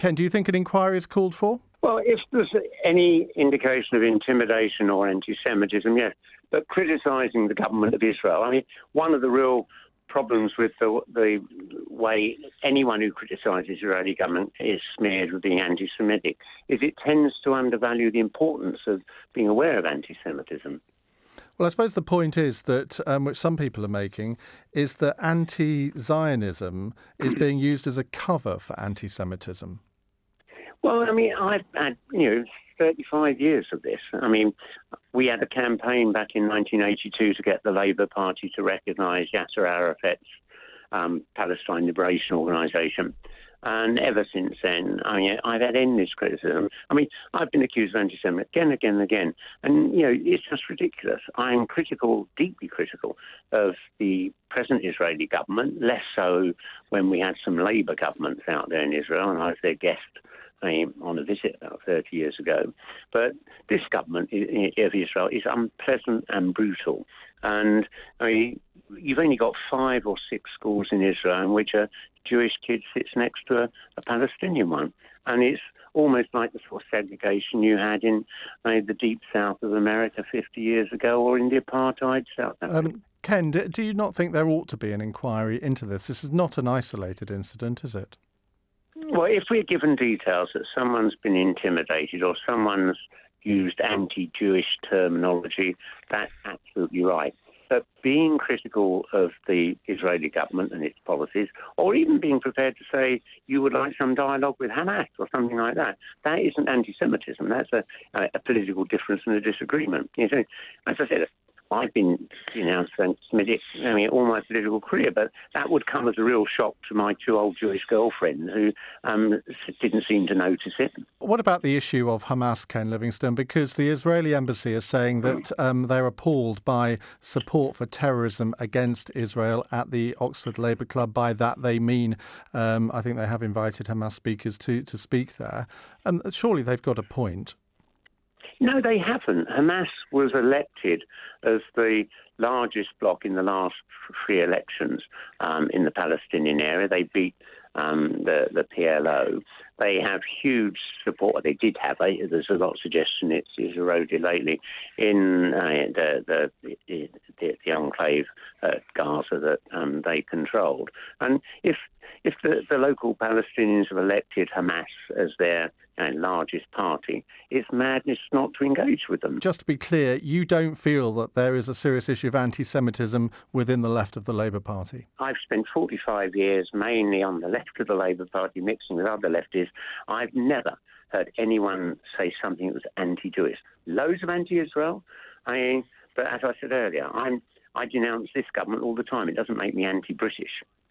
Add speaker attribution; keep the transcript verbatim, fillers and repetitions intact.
Speaker 1: Ken, do you think an inquiry is called for?
Speaker 2: Well, if there's any indication of intimidation or anti-Semitism, yes. But criticising the government of Israel, I mean, one of the real problems with the, the way anyone who criticises the Israeli government is smeared with being anti-Semitic is it tends to undervalue the importance of being aware of anti-Semitism.
Speaker 1: Well, I suppose the point is that, um, which some people are making, is that anti-Zionism is being used as a cover for anti-Semitism.
Speaker 2: Well, I mean, I've had, you know, thirty-five years of this. I mean, we had a campaign back in nineteen eighty-two to get the Labour Party to recognise Yasser Arafat's um, Palestine Liberation Organisation. And ever since then, I mean, I've had endless criticism. I mean, I've been accused of anti-Semitism again, again, and again. And, you know, it's just ridiculous. I'm critical, deeply critical, of the present Israeli government, less so when we had some Labour governments out there in Israel, and I was their guest on a visit about thirty years ago. But this government of Israel is unpleasant and brutal. And I mean, you've only got five or six schools in Israel in which a Jewish kid sits next to a, a Palestinian one. And it's almost like the sort of segregation you had in uh, the deep south of America fifty years ago, or in the apartheid South Africa.
Speaker 1: Um, Ken, do you not think there ought to be an inquiry into this? This is not an isolated incident, is it?
Speaker 2: Well, if we're given details that someone's been intimidated or someone's used anti-Jewish terminology, that's absolutely right. But being critical of the Israeli government and its policies, or even being prepared to say you would like some dialogue with Hamas or something like that, that isn't anti-Semitism. That's a, a political difference and a disagreement. You know, as I said, I've been denounced for anti-Semitic, I mean, all my political career, but that would come as a real shock to my two old Jewish girlfriends who um, didn't seem to notice it.
Speaker 1: What about the issue of Hamas, Ken Livingstone? Because the Israeli embassy is saying that um, they're appalled by support for terrorism against Israel at the Oxford Labour Club. By that they mean, um, I think they have invited Hamas speakers to, to speak there. And um, surely they've got a point.
Speaker 2: No, they haven't. Hamas was elected as the largest bloc in the last three elections um, in the Palestinian area. They beat um, the, the P L O. They have huge support. They did have, a, there's a lot of suggestion it's, it's eroded lately, in uh, the, the, the, the enclave at Gaza that um, they controlled. And if if the, the local Palestinians have elected Hamas as their uh, largest party, it's madness not to engage with them.
Speaker 1: Just to be clear, you don't feel that there is a serious issue of anti-Semitism within the left of the Labour Party?
Speaker 2: I've spent forty-five years mainly on the left of the Labour Party, mixing with other lefties. I've never heard anyone say something that was anti-Jewish. Loads of anti-Israel. I mean, but as I said earlier, I'm, I denounce this government all the time. It doesn't make me anti-British.